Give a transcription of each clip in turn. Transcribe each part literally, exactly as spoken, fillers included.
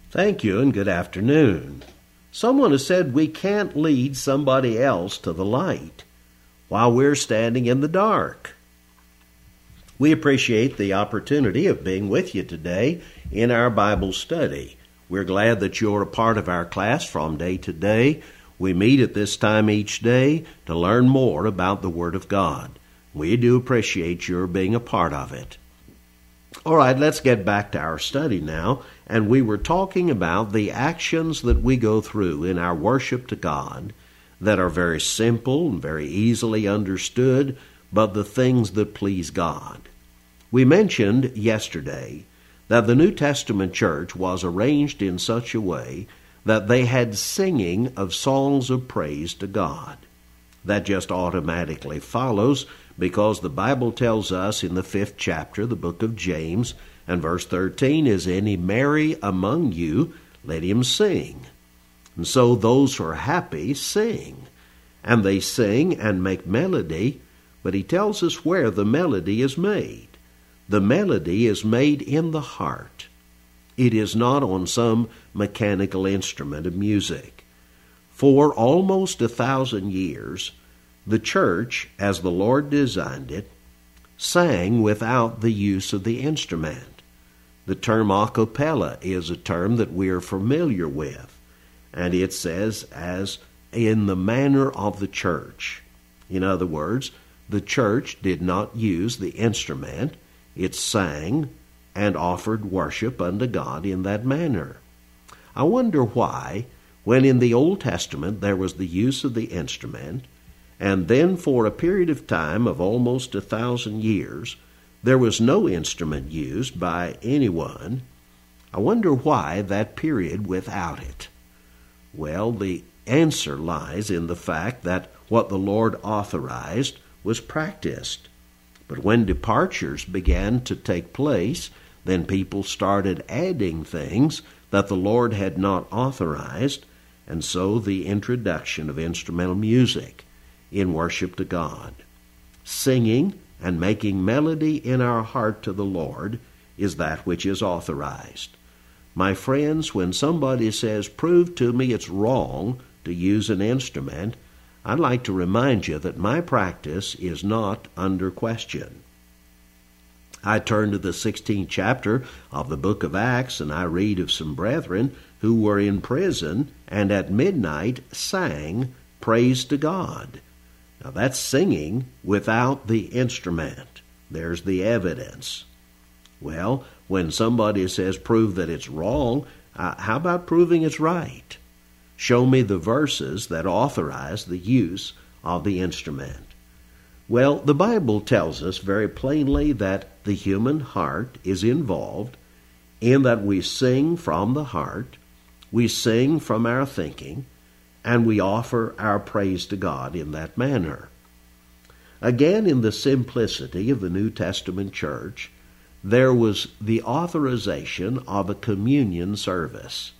Thank you and good afternoon. Someone has said we can't lead somebody else to the light while we're standing in the dark. We appreciate the opportunity of being with you today in our Bible study. We're glad that you're a part of our class from day to day. We meet at this time each day to learn more about the Word of God. We do appreciate your being a part of it. All right, let's get back to our study now. And we were talking about the actions that we go through in our worship to God that are very simple and very easily understood, but the things that please God. We mentioned yesterday that the New Testament church was arranged in such a way that they had singing of songs of praise to God. That just automatically follows because the Bible tells us in the fifth chapter, the book of James, and verse thirteen, is any merry among you, let him sing. And so those who are happy sing, and they sing and make melody, but he tells us where the melody is made. The melody is made in the heart. It is not on some mechanical instrument of music. For almost a thousand years, the church, as the Lord designed it, sang without the use of the instrument. The term a cappella is a term that we are familiar with, and it says as in the manner of the church. In other words, the church did not use the instrument. It sang and offered worship unto God in that manner. I wonder why, when in the Old Testament there was the use of the instrument, and then for a period of time of almost a thousand years, there was no instrument used by anyone. I wonder why that period without it. Well, the answer lies in the fact that what the Lord authorized was practiced. But when departures began to take place, then people started adding things that the Lord had not authorized, and so the introduction of instrumental music in worship to God. Singing and making melody in our heart to the Lord is that which is authorized. My friends, when somebody says, prove to me it's wrong to use an instrument, I'd like to remind you that my practice is not under question. I turn to the sixteenth chapter of the book of Acts, and I read of some brethren who were in prison and at midnight sang praise to God. Now that's singing without the instrument. There's the evidence. Well, when somebody says prove that it's wrong, uh, how about proving it's right? Show me the verses that authorize the use of the instrument. Well, the Bible tells us very plainly that the human heart is involved in that we sing from the heart, we sing from our thinking, and we offer our praise to God in that manner. Again, in the simplicity of the New Testament church, there was the authorization of a communion service.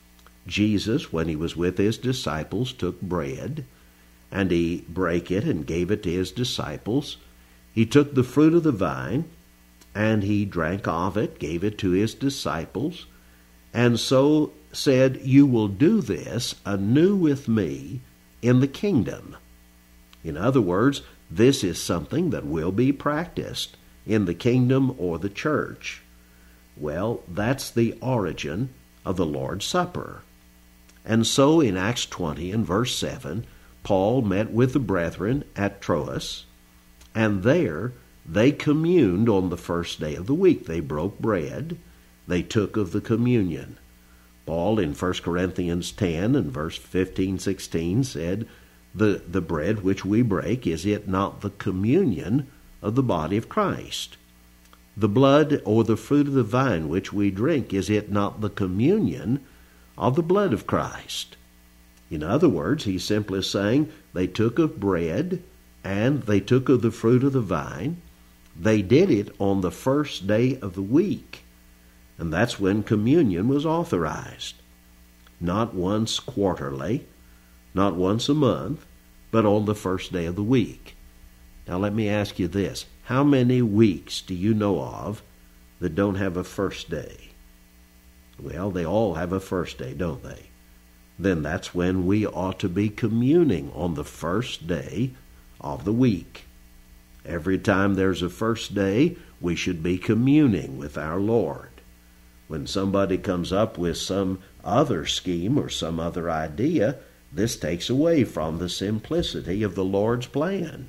Jesus, when he was with his disciples, took bread, and he brake it and gave it to his disciples. He took the fruit of the vine, and he drank of it, gave it to his disciples, and so said, you will do this anew with me in the kingdom. In other words, this is something that will be practiced in the kingdom or the church. Well, that's the origin of the Lord's Supper. And so in Acts twenty and verse seven, Paul met with the brethren at Troas, and there they communed on the first day of the week. They broke bread. They took of the communion. Paul in First Corinthians ten and verse fifteen, sixteen said, the, the bread which we break, is it not the communion of the body of Christ? The blood or the fruit of the vine which we drink, is it not the communion of the blood of Christ? In other words, he's simply saying they took of bread and they took of the fruit of the vine. They did it on the first day of the week. And that's when communion was authorized. Not once quarterly, not once a month, but on the first day of the week. Now let me ask you this. How many weeks do you know of that don't have a first day? Well, they all have a first day, don't they? Then that's when we ought to be communing on the first day of the week. Every time there's a first day, we should be communing with our Lord. When somebody comes up with some other scheme or some other idea, this takes away from the simplicity of the Lord's plan.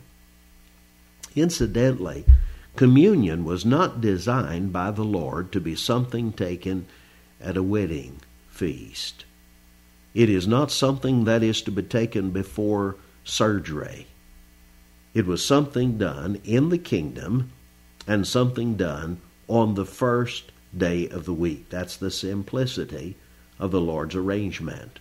Incidentally, communion was not designed by the Lord to be something taken at a wedding feast. It is not something that is to be taken before surgery. It was something done in the kingdom and something done on the first day of the week. That's the simplicity of the Lord's arrangement.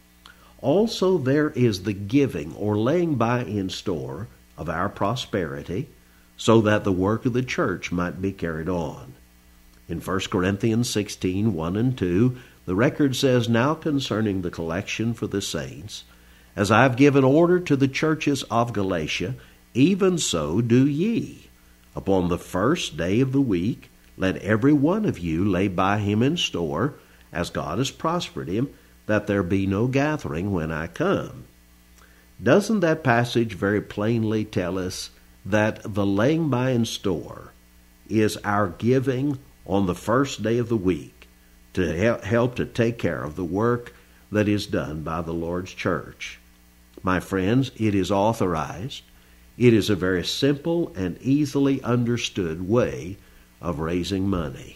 Also, there is the giving or laying by in store of our prosperity so that the work of the church might be carried on. In First Corinthians sixteen, one and two, the record says, "Now concerning the collection for the saints, as I have given order to the churches of Galatia, even so do ye. Upon the first day of the week, let every one of you lay by him in store, as God has prospered him, that there be no gathering when I come." Doesn't that passage very plainly tell us that the laying by in store is our giving on the first day of the week to help to take care of the work that is done by the Lord's church? My friends, it is authorized. It is a very simple and easily understood way of raising money.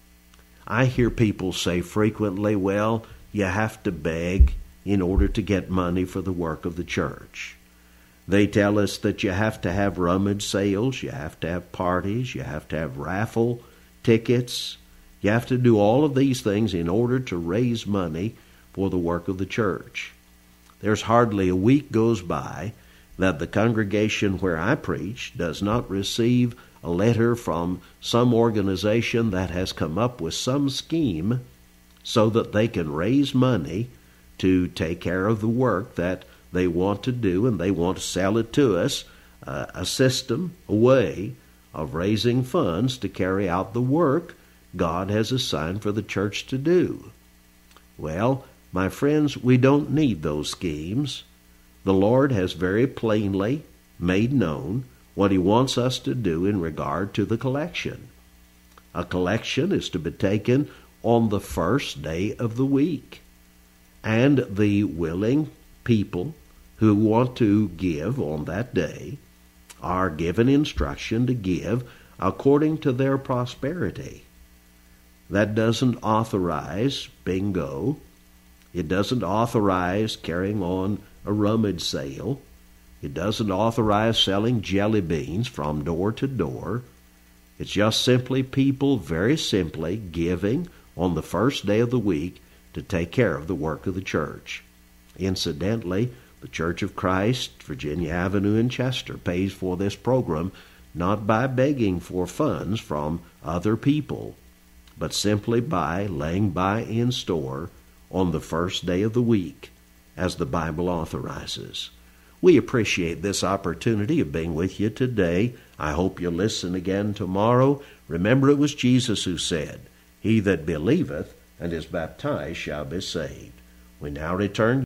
I hear people say frequently, well, you have to beg in order to get money for the work of the church. They tell us that you have to have rummage sales, you have to have parties, you have to have raffle tickets. You have to do all of these things in order to raise money for the work of the church. There's hardly a week goes by that the congregation where I preach does not receive a letter from some organization that has come up with some scheme so that they can raise money to take care of the work that they want to do, and they want to sell it to us, uh, a system, a way of raising funds to carry out the work God has assigned for the church to do. Well, my friends, we don't need those schemes. The Lord has very plainly made known what He wants us to do in regard to the collection. A collection is to be taken on the first day of the week, and the willing people who want to give on that day are given instruction to give according to their prosperity. That doesn't authorize bingo. It doesn't authorize carrying on a rummage sale. It doesn't authorize selling jelly beans from door to door. It's just simply people very simply giving on the first day of the week to take care of the work of the church. Incidentally, the Church of Christ, Virginia Avenue in Chester, pays for this program not by begging for funds from other people, but simply by laying by in store on the first day of the week, as the Bible authorizes. We appreciate this opportunity of being with you today. I hope you'll listen again tomorrow. Remember, it was Jesus who said, "He that believeth and is baptized shall be saved." We now return